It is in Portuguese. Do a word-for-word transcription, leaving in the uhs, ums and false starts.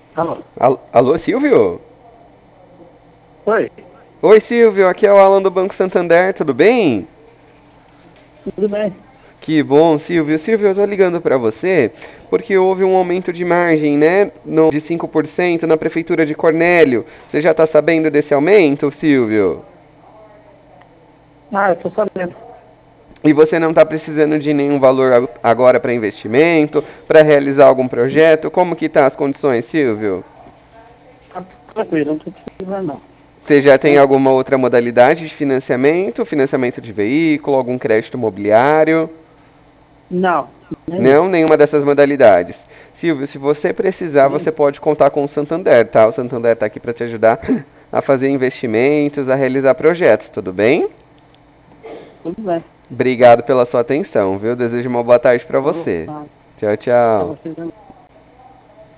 Alô? Al- Alô, Silvio? Oi, Oi, Silvio, aqui é o Alan do Banco Santander, tudo bem? tudo bem? Que bom, Silvio. Silvio, eu tô ligando para você porque houve um aumento de margem, né, no, de cinco por cento na prefeitura de Cornélio. Você já tá sabendo desse aumento, Silvio? Ah, eu tô sabendo. E você não está precisando de nenhum valor ag- agora para investimento, para realizar algum projeto? Como que tá as condições, Silvio? Tá tranquilo, não tô precisando não. Você já tem Né? alguma outra modalidade de financiamento? Financiamento de veículo, algum crédito imobiliário? Não, nenhum. Não, nenhuma dessas modalidades. Silvio, se você precisar, você Nenhum. pode contar com o Santander, tá? O Santander está aqui para te ajudar a fazer investimentos, a realizar projetos, tudo bem? Tudo bem. Obrigado pela sua atenção, viu? Desejo uma boa tarde para Falou. você. Ah, Tchau, pra tchau. vocês.